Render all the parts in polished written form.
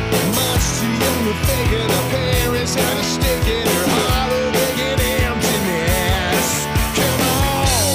Much too young to figure the parents had a stick in her heart, a big emptiness. Come on.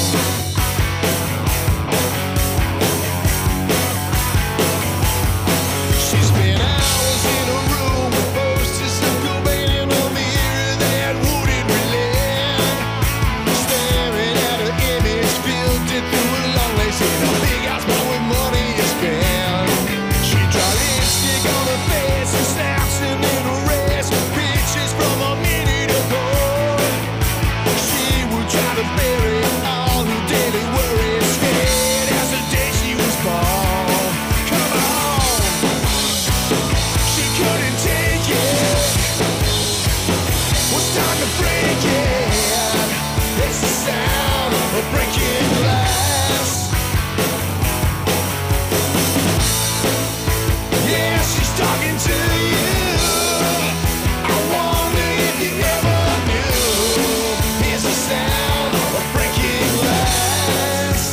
She spent hours in a room with posters of Cobain in a mirror that wouldn't relent. Staring at her image, filtered through a long lace in a big house, but with money to spend. She draw lipstick on her face and snaps a little rest with pictures from a minute ago. She would try to bury all her daily worries, scared as the day she was born. Come on, she couldn't take it. Was time to break it. It's the sound of breaking glass. Yeah, she's talking to you. I wonder if you ever knew. It's the sound of breaking glass.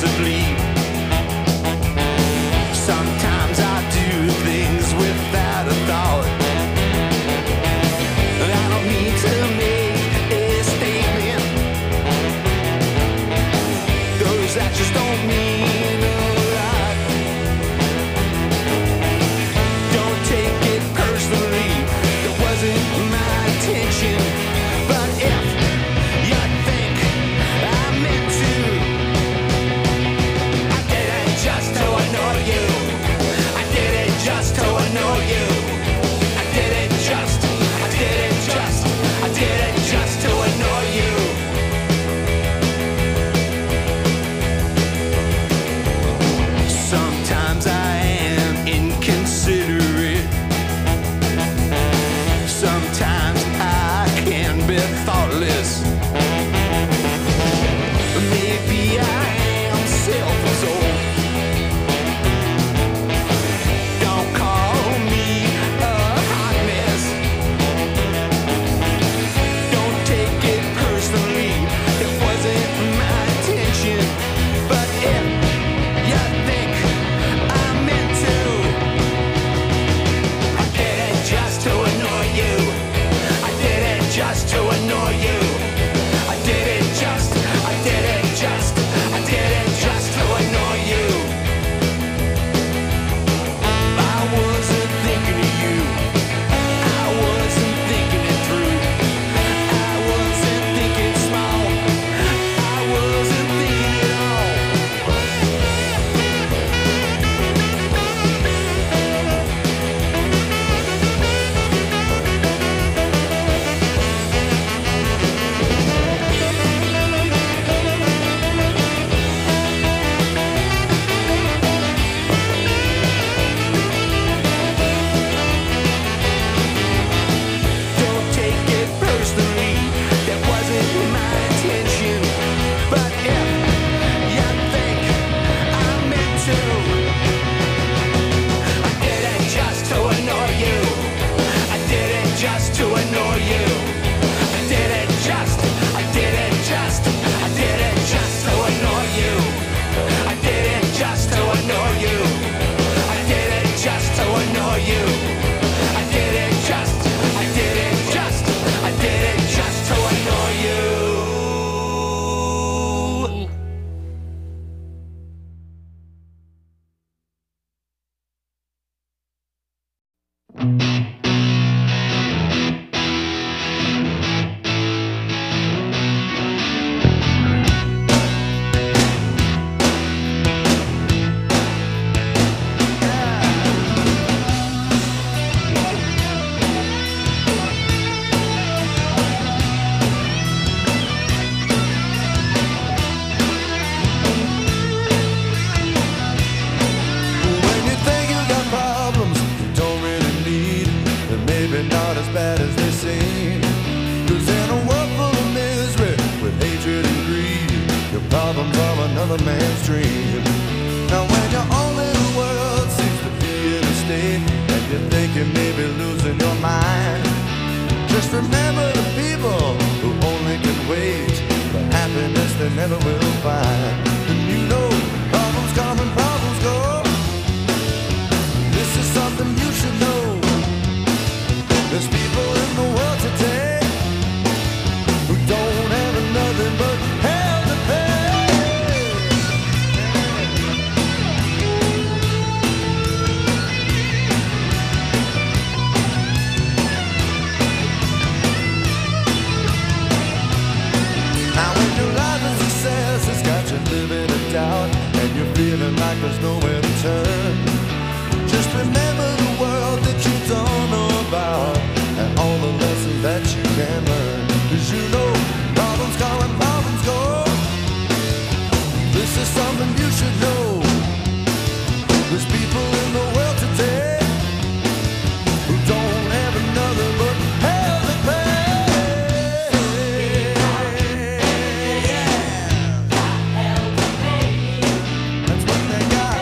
impulsively. Sometimes I do things without a thought. I don't need to make a statement. Those actions don't mean a lot. Don't take it personally. That wasn't my intention. But if you think I meant to, I did it just to annoy you. I did it just to annoy you. I did it just to annoy you. Sometimes I am inconsiderate. Sometimes I can be thoughtless. Maybe I am self-absorbed. Don't call me a hot mess. Don't take it personally. It wasn't my intention. But if you think I meant to, I did it just to annoy you. I did it just to annoy you. I did it just to annoy you. I wasn't thinking of you. I wasn't thinking it through. I wasn't thinking small. I wasn't thinking it all. Don't take it personally. That wasn't my intention. But if you think I meant to, I did it just to annoy you. I did it just to annoy you. I did it just to annoy you. I did it just to annoy you. I did it just to annoy you. I did it just to annoy you. When you think you got problems you don't really need, they're maybe not as bad as they seem. 'Cause in a world full of misery, with hatred and greed, your problems are another man's dream. Now when your own little world seems to be in a state, and you think you may be losing your mind, just remember the people who only can wait for happiness they never will find. And you know, problems come and problems go. This is something you should know. There's people in the world today who don't have nothing but hell to pay. Now when your life is success has got you living in doubt, and you're feeling like there's nowhere to turn, just remember the world that you don't know about, and all the lessons that you can learn. 'Cause you know, problems come and problems go. This is something you should know. There's people in the world today who don't have another but hell to pay. That's what they got.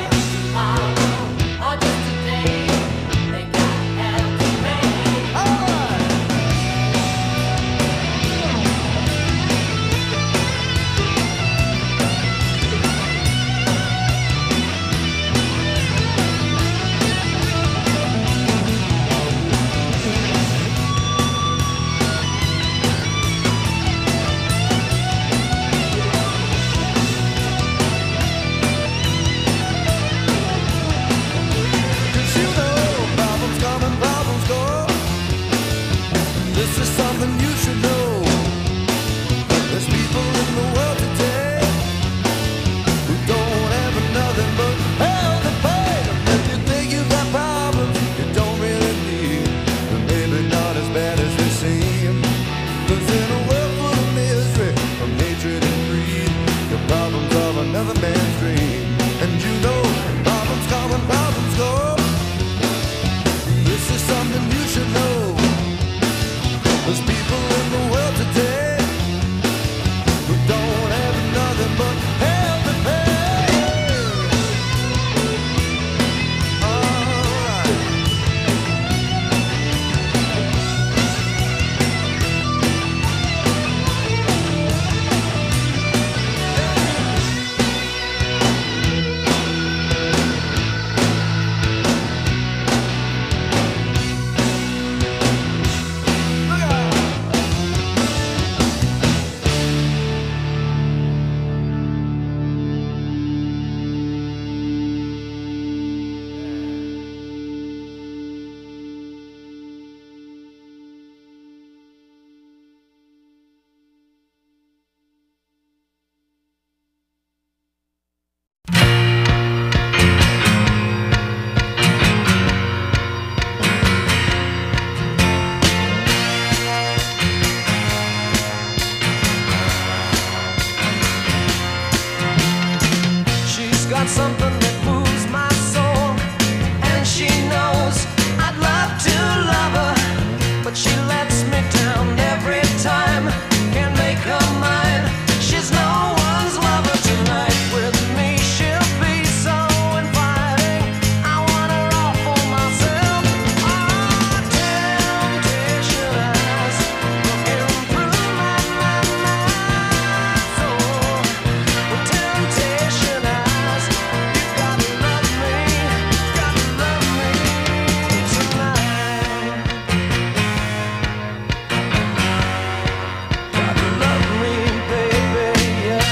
man's dream. And you know, problems come and problems go. This is something you should know. There's people in the world today who don't have nothing but hell to pay. Alright. She's got something that moves my soul, and she knows I'd love to love her, but she lets me down every time. Can't make her mine. She's no one's lover tonight. With me she'll be so inviting. I want her all for myself. Oh, temptation eyes looking through my soul. Well, temptation eyes, you gotta love me tonight. Gotta love me, baby, yeah.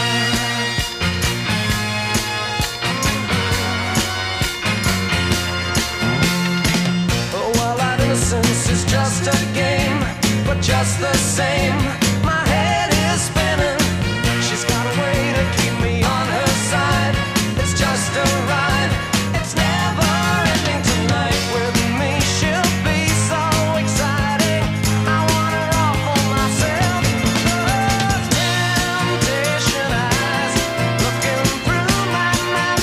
Oh, well, our innocence is just a game, but just the same, my head is spinning. She's got a way to keep me on her side. It's just a ride. It's never ending tonight. With me she'll be so exciting. I want her all for myself. Those temptation eyes looking through my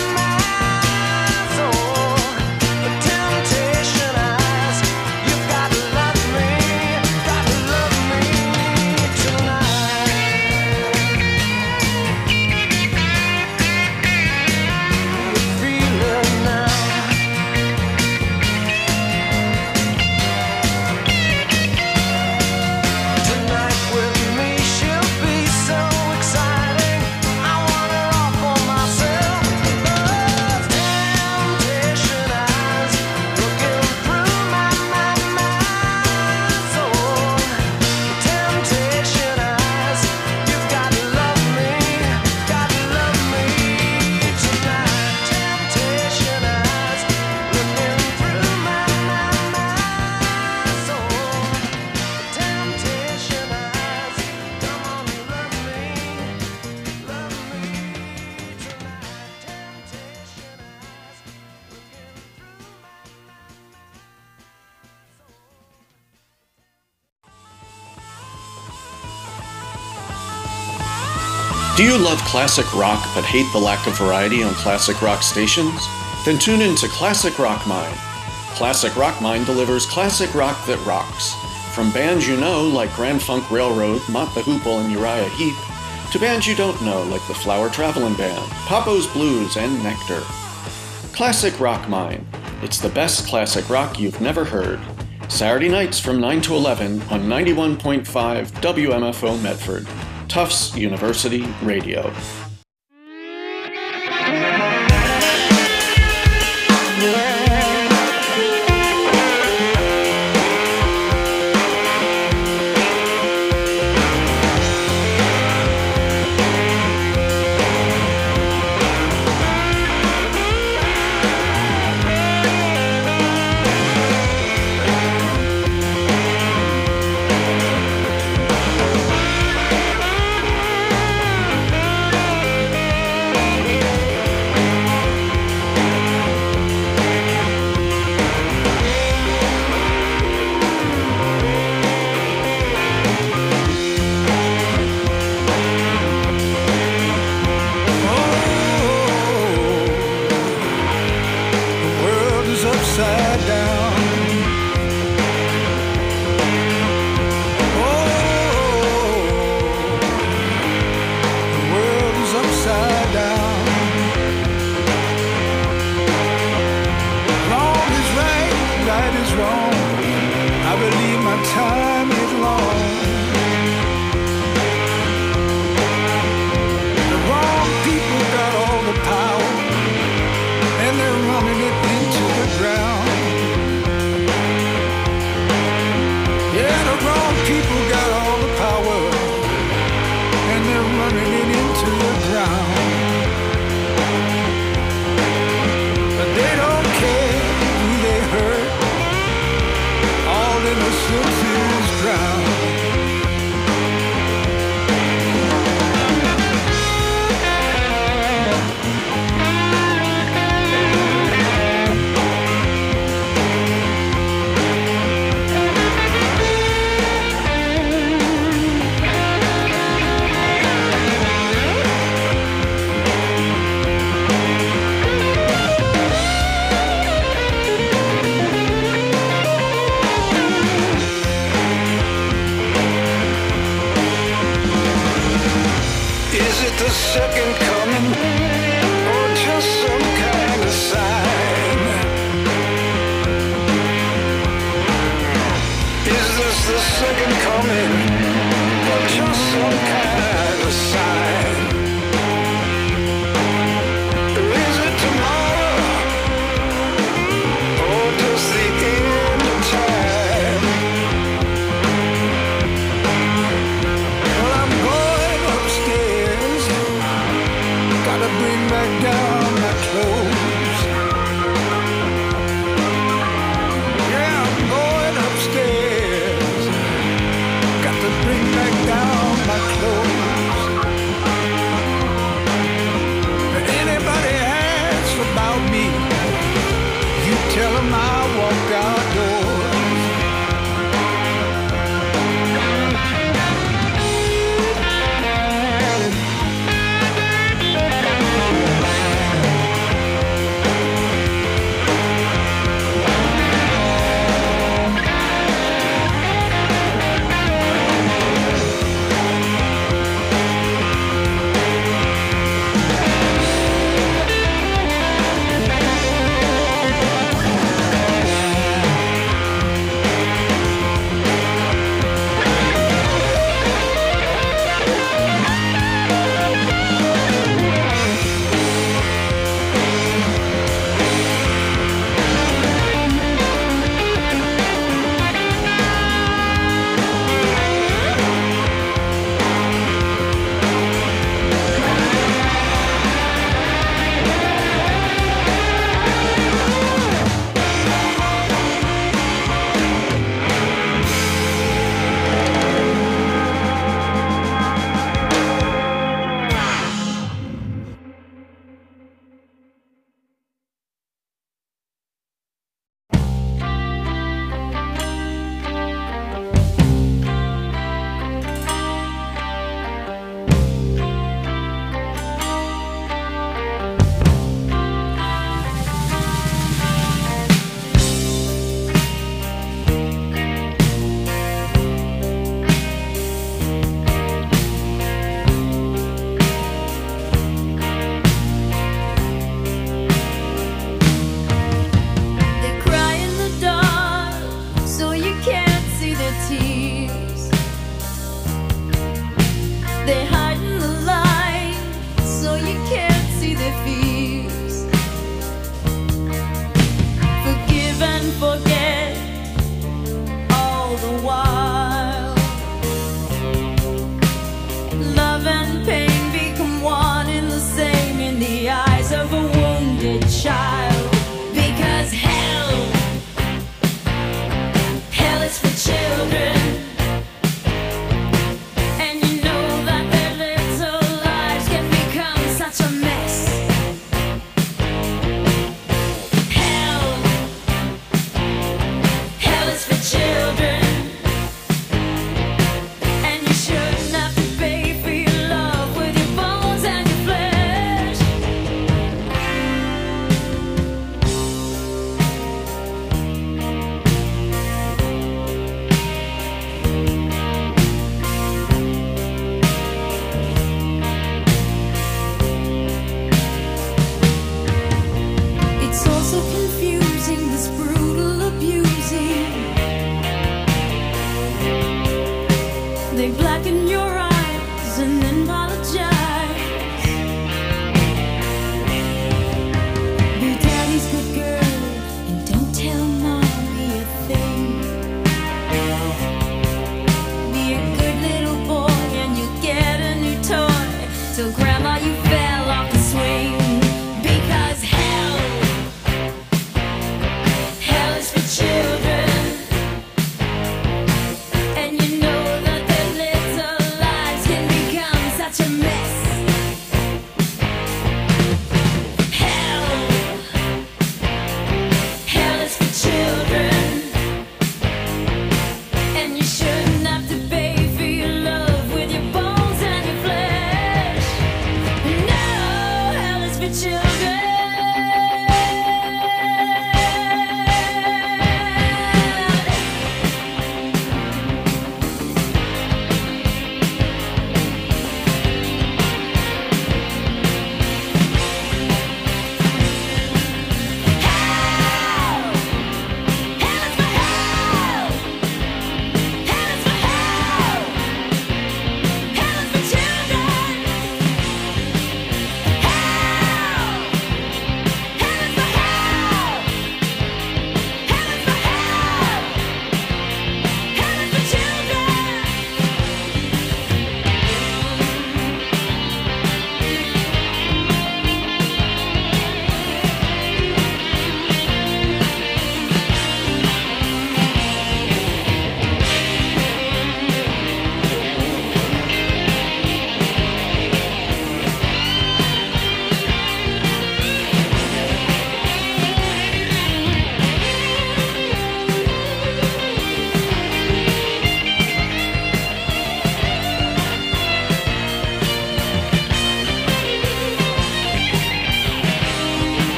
soul. The temptation eyes, you've got to love me tonight. You feel it now. Tonight with me she'll be so exciting. I want her all for myself. Those temptation eyes looking through my soul. Temptation eyes, you've got to love me tonight. Temptation eyes looking through my soul. Temptation eyes, come on, love me tonight. Temptation eyes looking through Do you love classic rock but hate the lack of variety on classic rock stations? Then tune in to Classic Rock Mine. Classic Rock Mine delivers classic rock that rocks. From bands you know like Grand Funk Railroad, Mott the Hoople, and Uriah Heep, to bands you don't know like the Flower Travelin' Band, Papo's Blues, and Nectar. Classic Rock Mine. It's the best classic rock you've never heard. Saturday nights from 9 to 11 on 91.5 WMFO Medford. Tufts University Radio. running it into the ground. Yeah, the wrong people got all the power, and they're running it into the ground. But they don't care who they hurt. All innocence is drowned.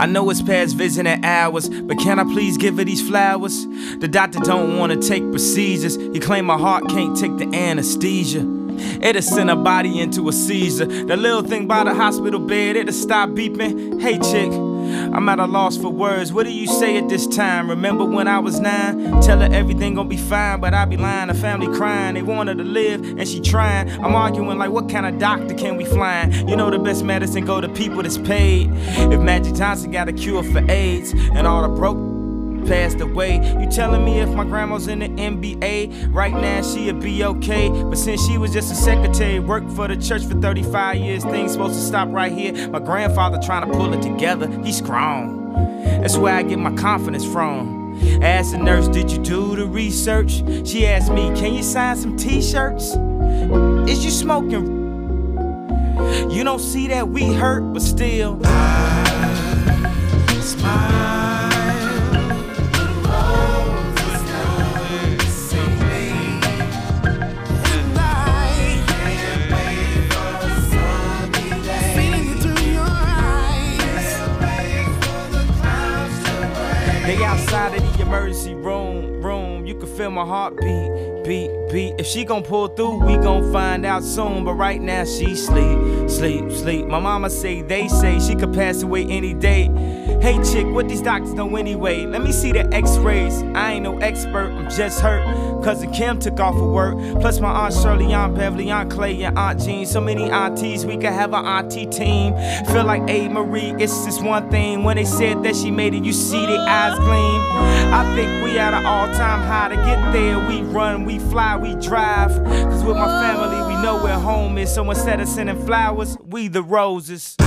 I know it's past visiting hours, but can I please give her these flowers? The doctor don't wanna take procedures. He claim my heart can't take the anesthesia. It'll send her body into a seizure. The little thing by the hospital bed, it'll stop beeping. Hey chick, I'm at a loss for words. What do you say at this time? Remember when I was 9? Tell her everything gon' be fine, but I be lying. The family crying, they want her to live, and she trying. I'm arguing like, what kind of doctor can we find? You know the best medicine go to people that's paid. If Magic Johnson got a cure for AIDS, and all the broke passed away, you telling me if my grandma's in the NBA right now she'd be okay? But since she was just a secretary, worked for the church for 35 years, things supposed to stop right here. My grandfather trying to pull it together, he's strong. That's where I get my confidence from. I asked the nurse, did you do the research? She asked me, can you sign some t-shirts? Is you smoking? You don't see that we hurt, but still I smile. They outside of the emergency room, you can feel my heartbeat, beat. If she gon' pull through, we gon' find out soon. But right now she sleep. My mama say, they say she could pass away any day. Hey chick, what these doctors know anyway? Let me see the x-rays. I ain't no expert, I'm just hurt. Cousin Kim took off for work. Plus my Aunt Shirley, Aunt Beverly, Aunt Clay, and Aunt Jean. So many aunties, we could have an auntie team. Feel like A. Marie, it's just one thing. When they said that she made it, you see their eyes gleam. I think we at an all-time high. To get there, we run, we fly, we drive. Cause with my family, we know where home is. So instead of sending flowers, we the roses.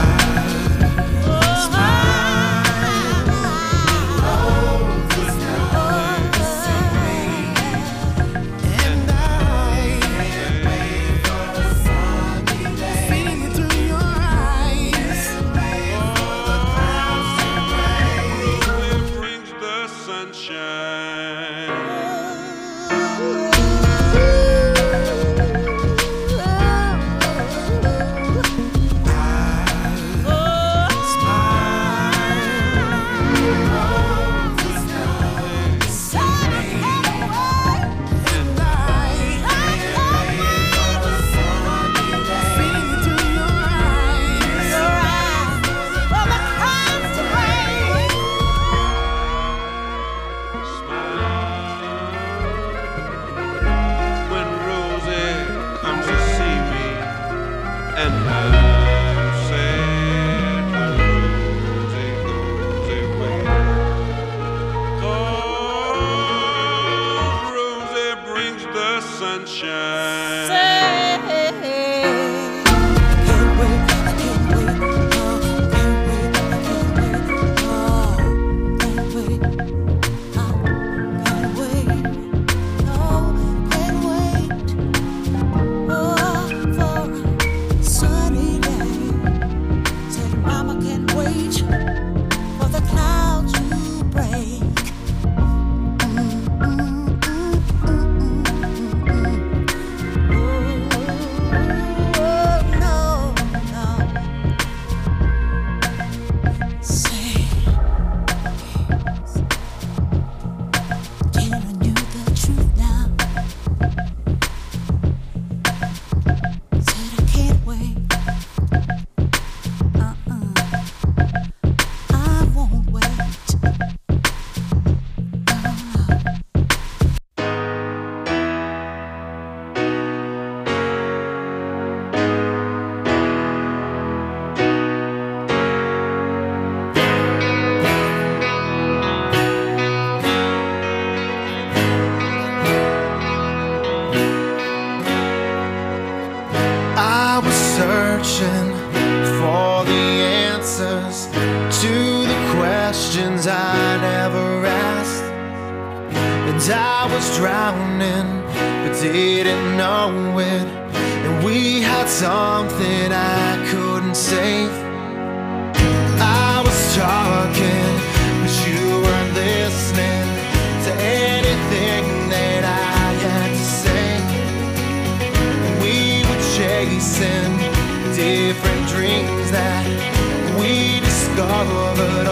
searching for the answers to the questions I never asked. And I was drowning, but didn't know it. And we had something I couldn't save. I was talking, but you weren't listening to anything that I had to say. And we were chasing different dreams that we discovered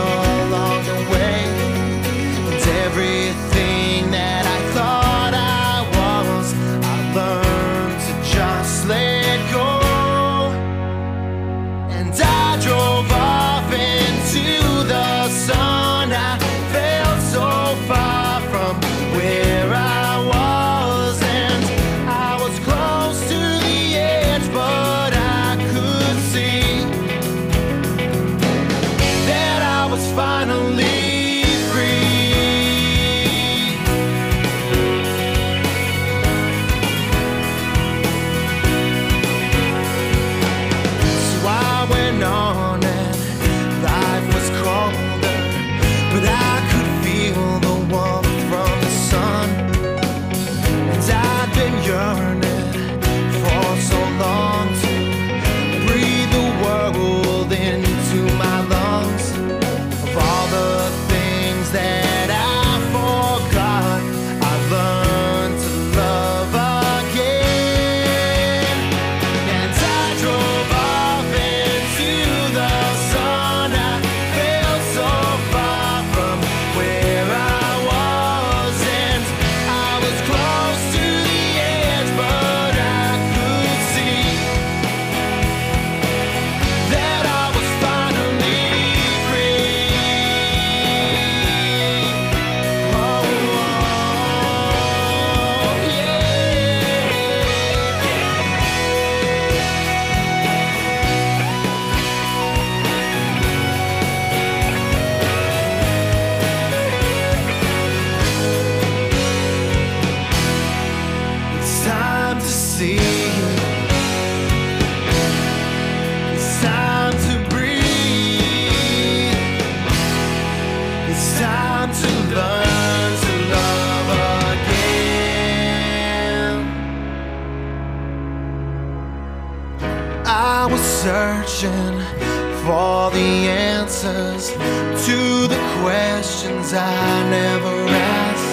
searching for the answers to the questions I never asked.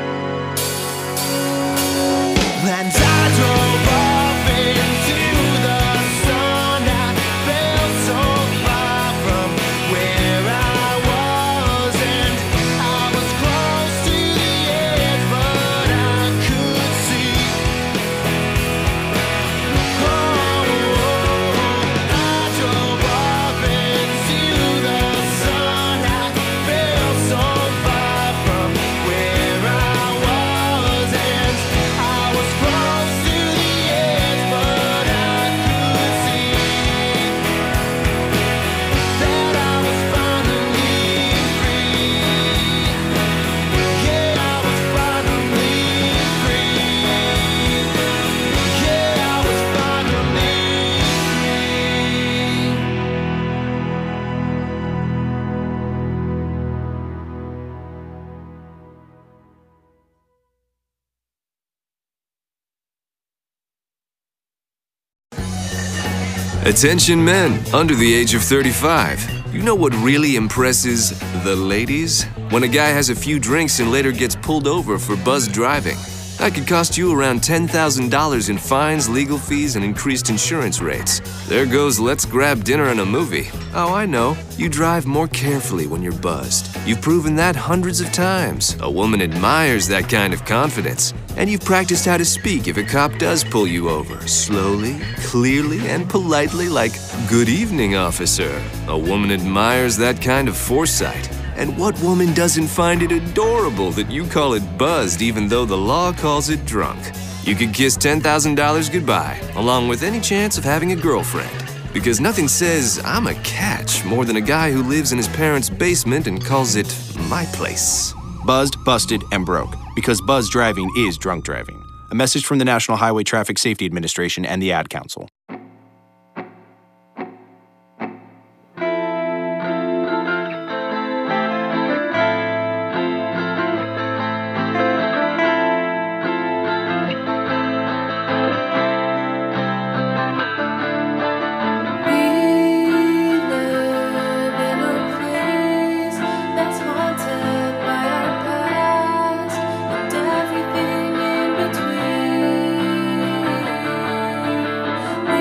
And I drove off into the sun. I felt so far from where I was, and I was close to the edge, but I could see. Oh, I drove off into the sun. I felt so far from where I was, and I was close to the edge, but I could see that I was finally free. Yeah, I was finally free. Yeah, I was finally Attention men under the age of 35. You know what really impresses the ladies? When a guy has a few drinks and later gets pulled over for buzz driving. That could cost you around $10,000 in fines, legal fees, and increased insurance rates. There goes let's grab dinner and a movie. Oh, I know. You drive more carefully when you're buzzed. You've proven that hundreds of times. A woman admires that kind of confidence. And you've practiced how to speak if a cop does pull you over. Slowly, clearly, and politely like, "Good evening, officer." A woman admires that kind of foresight. And what woman doesn't find it adorable that you call it buzzed even though the law calls it drunk? You could kiss $10,000 goodbye, along with any chance of having a girlfriend. Because nothing says, "I'm a catch," more than a guy who lives in his parents' basement and calls it my place. Buzzed, busted, and broke. Because buzz driving is drunk driving. A message from the National Highway Traffic Safety Administration and the Ad Council. Everything in between.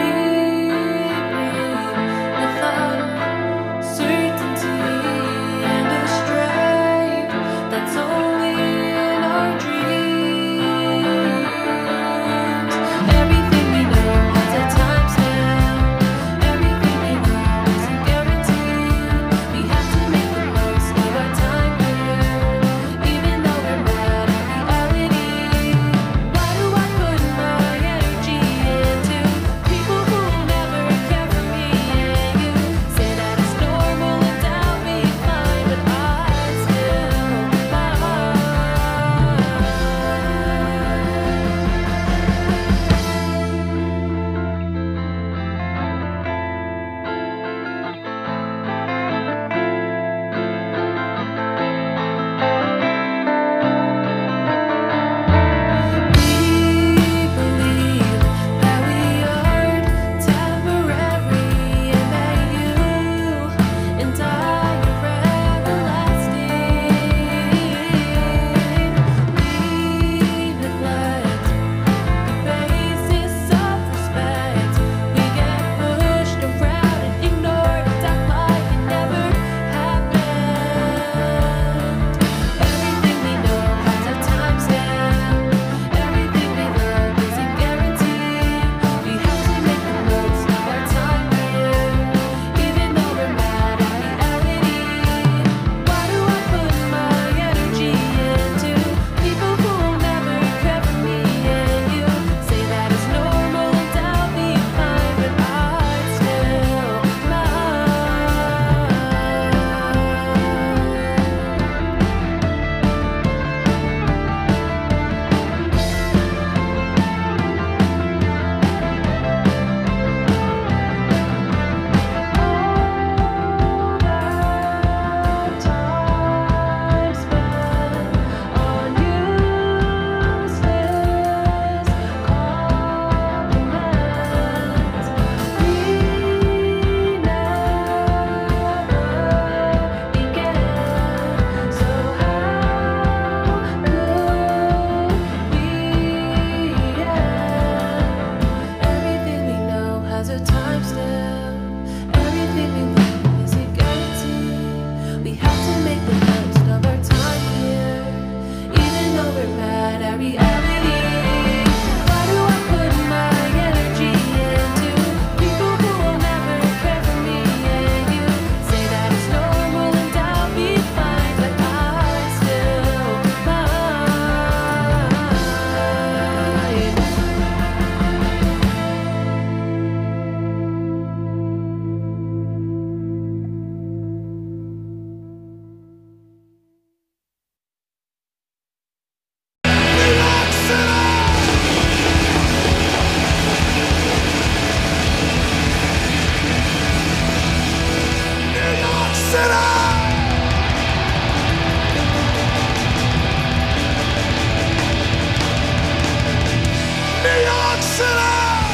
Listen up!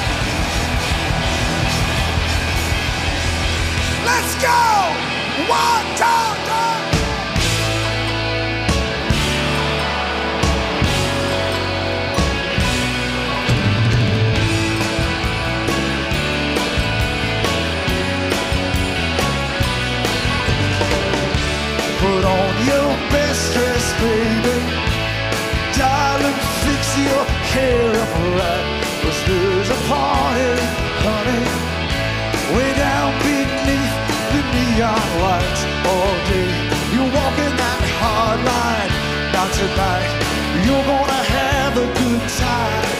Let's go! 1, 2, 3. Put on your best dress, baby. Darling, fix your hair up right. 'Cause there's a party, honey, way down beneath the neon lights. All day you're walking that hard line. Now tonight you're gonna have a good time.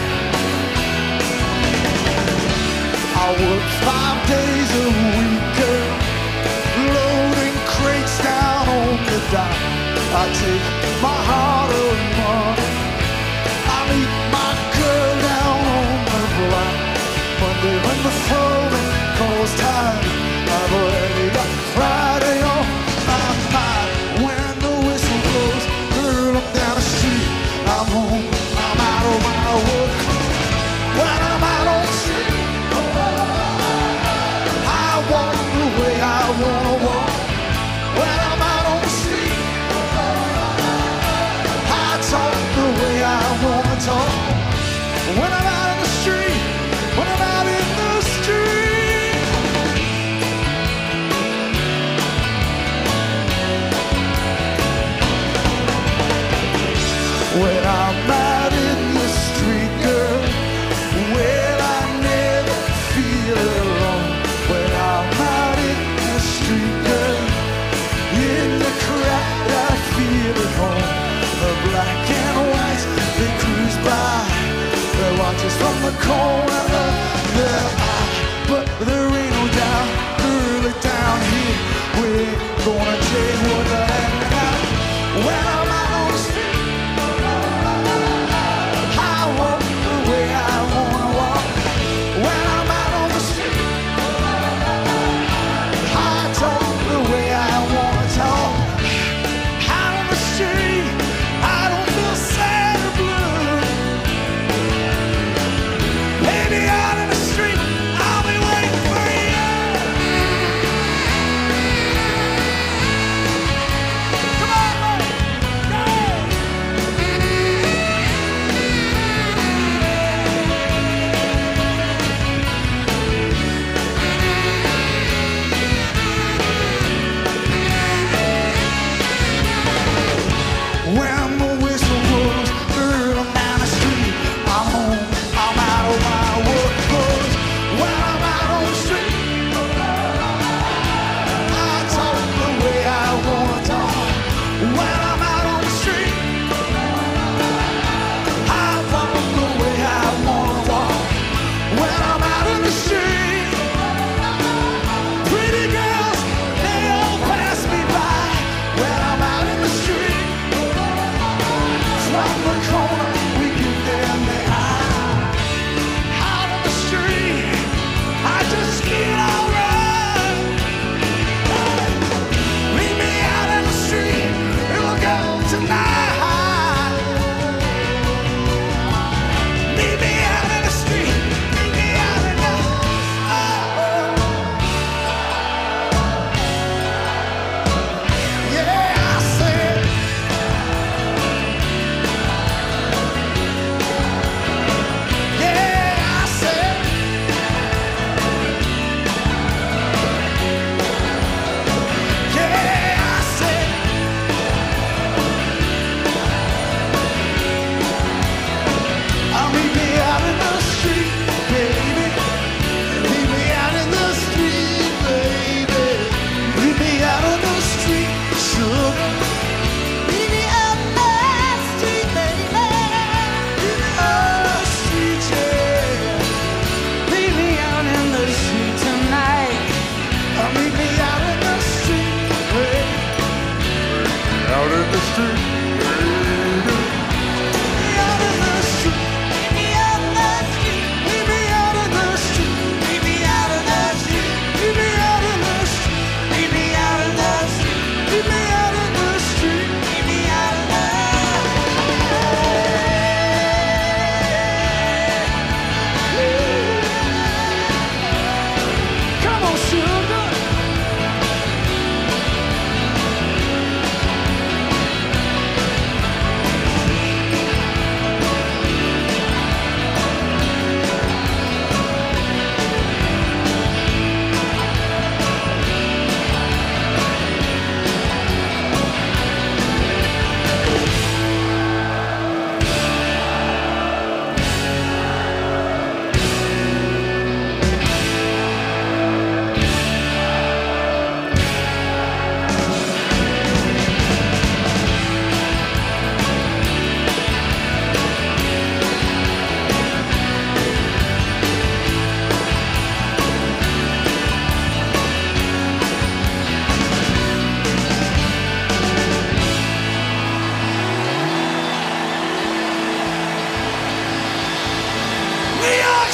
I work 5 days a week, girl, loading crates down on the dock. I take my heart of money. I meet my girl down on the block. Monday when the phone calls time, I've already got Friday on my mind. When the whistle blows, girl, I'm down the street. I'm home, I'm out of my work. When I'm out on the street, I walk the way I wanna walk. When I'm out on the street, I talk the way I wanna talk. When I'm out in the street, when I'm out in the street. When I'm out in the street, girl, well, I never feel alone. When I'm out in the street, girl, in the crowd I feel at home. The black and white, they cruise by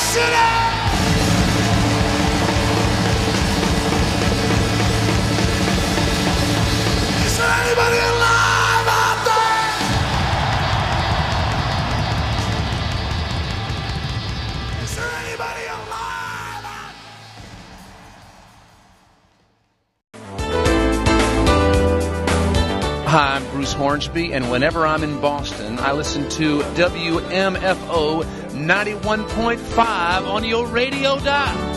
City! Is there anybody alive out there? Is there anybody alive out there? Hi, I'm Bruce Hornsby, and whenever I'm in Boston, I listen to WMFO 91.5 on your radio dial.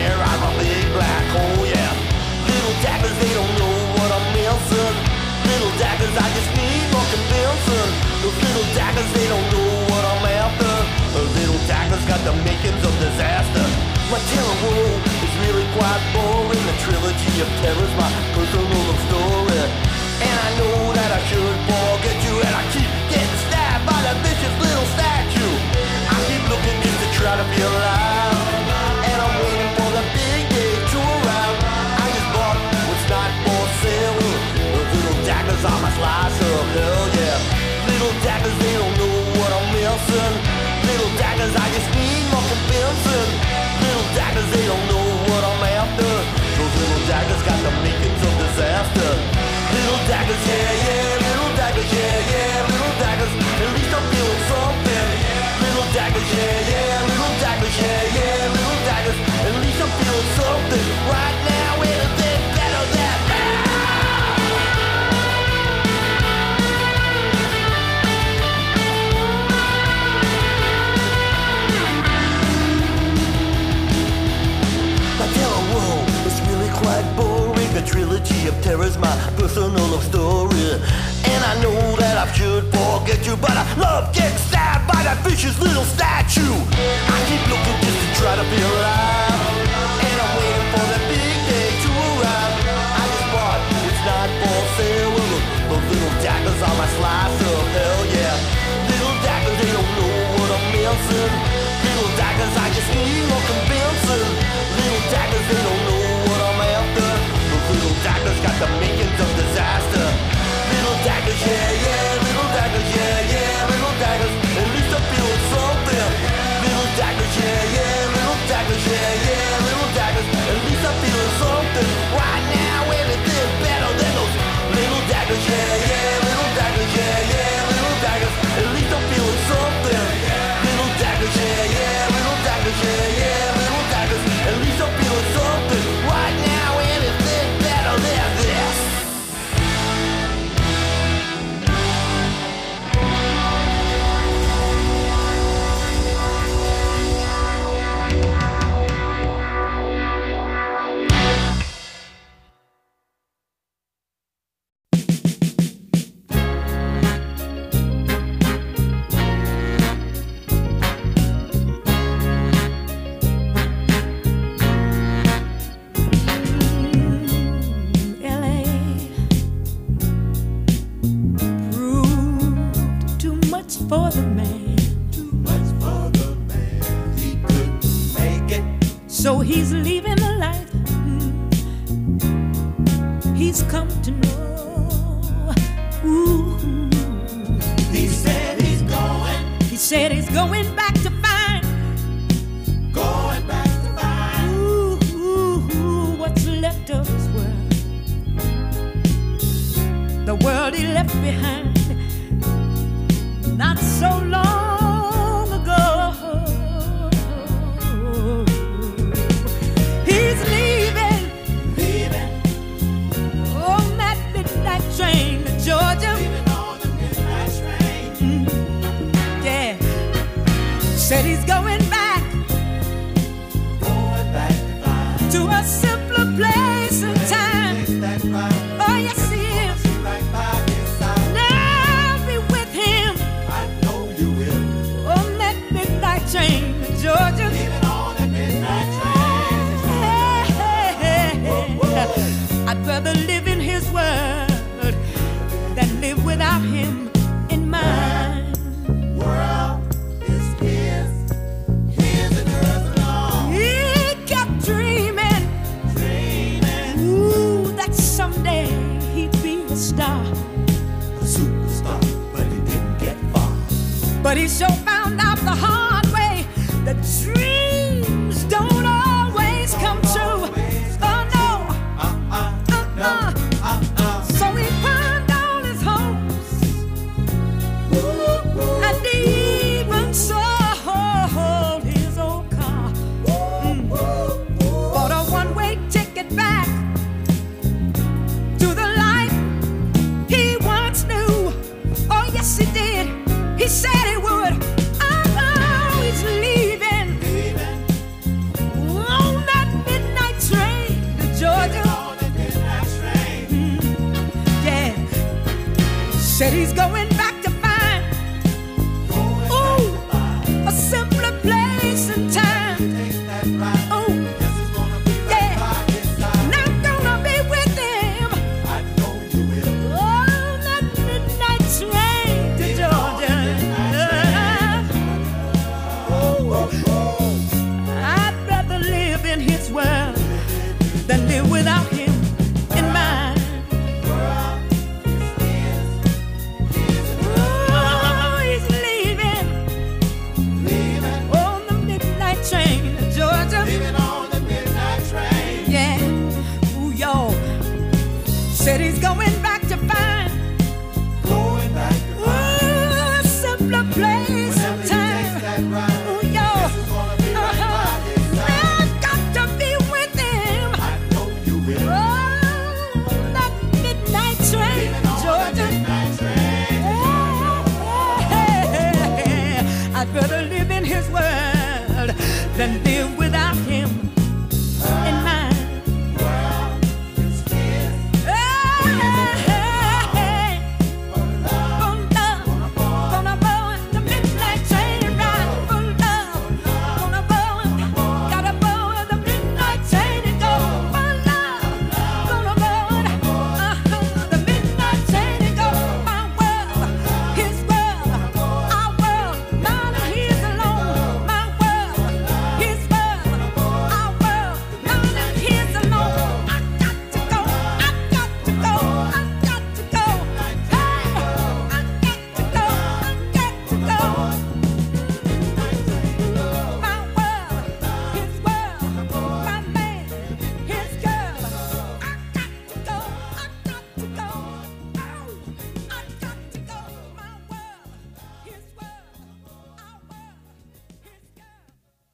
Little little daggers, I just need more convincing. Those little daggers, they don't know what I'm after. Those little daggers got the makings of disaster. My terror world is really quite boring. The trilogy of terror's my personal story. And I know that I should forget you, and I keep getting stabbed by that vicious little statue. I keep looking just to try to be alive, and I'm waiting for the big day to arrive. I just bought what's not for sale. Those little daggers are my slice of hell, yeah. Little daggers, they don't know what I'm missing. Little daggers, I just need more convincing. Little daggers, they don't know what I'm after. Those little daggers got the makings of disaster. Little daggers, yeah, yeah. Little daggers, yeah, yeah. Little daggers, at least I'm feeling something. Little daggers, yeah, yeah. Little daggers, yeah, yeah. Little daggers, at least I'm feeling something. Right now, anything better than that. My terror world is really quite boring. The trilogy of terror's my personal love story. And I know that I should forget you, but I love getting stabbed by that vicious little statue. I keep looking just to try to be alive, and I'm waiting for the big day to arrive. I just bought it's not for sale. Those little daggers are my slice of hell, yeah. Little daggers, they don't know what I'm missing. Little daggers, I just need more convincing. Little daggers, they don't know what I'm after. Those little daggers got the makings of disaster. Little daggers, yeah, yeah. Little daggers, yeah, yeah. Little daggers, at least I'm feeling something. Little daggers, yeah, yeah. Little daggers, yeah, yeah. Little daggers, at least I'm feeling something. Right now, anything better than those little daggers, yeah, yeah. Little daggers, yeah, yeah. Little daggers, at least I'm feeling something. Little daggers, yeah, yeah. Little daggers, yeah, yeah. Little daggers, at least I'm feeling something. Right now, anything better than this. For the man, too much for the man. He couldn't make it, so he's leaving the life he's come to know. Ooh. He said he's going. He said he's going back to find. Going back to find. Ooh, what's left of his world? The world he left behind. Not so long ago. He's leaving on that midnight train to Georgia. Leaving on the midnight train. Yeah. Said he's going back to a simpler place and time. Oh, yes, he is. Train to Georgia. Leaving on that midnight train. I'd rather live in his world than live without him in mine. World is his and hers alone. He kept dreaming, ooh, that someday he'd be a star, a superstar, but he didn't get far. But he sure found out the hard way. The dreams don't always come true. Oh no. So he pawned all his hopes Said he's going back to find, ooh, a simpler place and time. Oh, yeah, and I'm gonna be with him. Oh, that midnight train to Georgia. I'd rather live in his world than live without him in mine. Oh, he's leaving on the midnight train to Georgia. Yeah, ooh, y'all. Said he's going back to find, ooh, a simpler place and time. Ooh, y'all. I've got to be with him. Oh, that midnight train, Georgia. I'd rather live in his world than live without him in mine. Gonna board the midnight train ride for love. Gonna board, gotta board the midnight train and go for love. Gonna board the midnight train and go. My world, his world, our world, mine and his alone. My world, his world, our world, mine and his alone. I got to go, I got to go, I got to go. Hey, I got to go, I got to go. My world, his world, my man, his girl. I got to go, I got to go. Oh, I got to go. My world, his world, our world, his girl.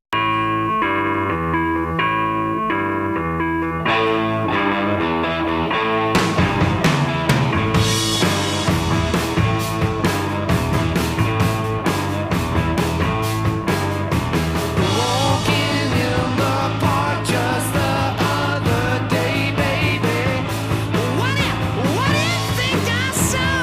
Walking in the park just the other day, baby. What do you think I saw?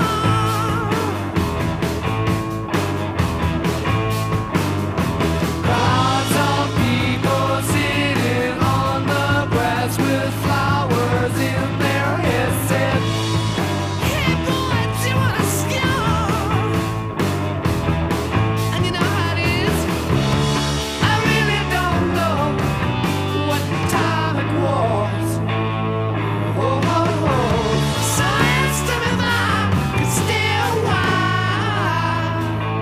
Crowds of people sitting on the grass with flowers in their heads. Said, "Hey boy, do you wanna score?" And you know how it is. I really don't know what time it was. Oh, oh, oh. So asked him if I could stay a while.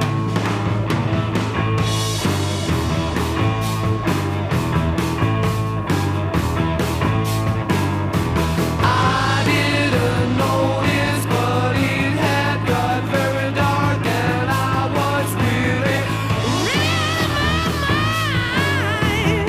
I didn't notice, but it had got very dark, and I was really, really my mind.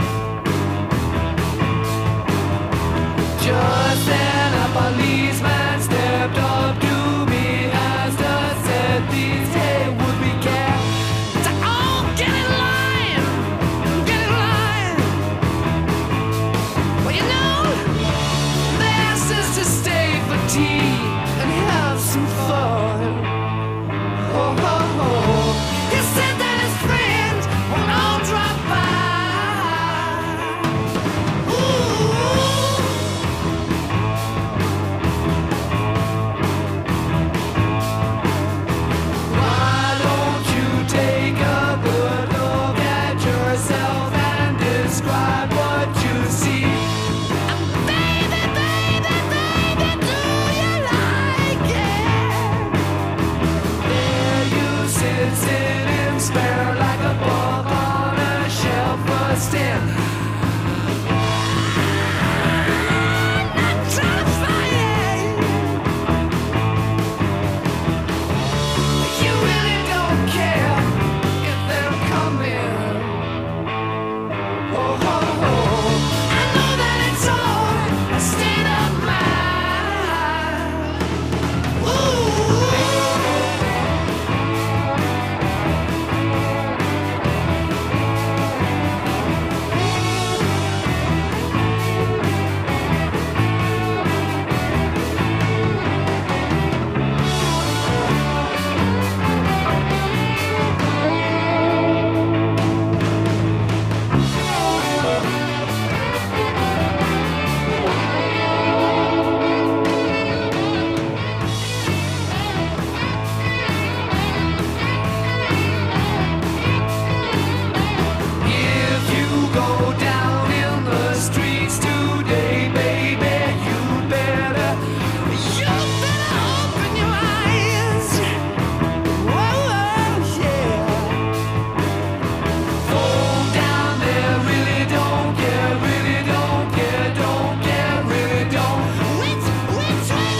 Just then a policeman stepped up to me as the said these hey would be kept to all get in line, get in line. Well, you know, they asked us to stay for tea.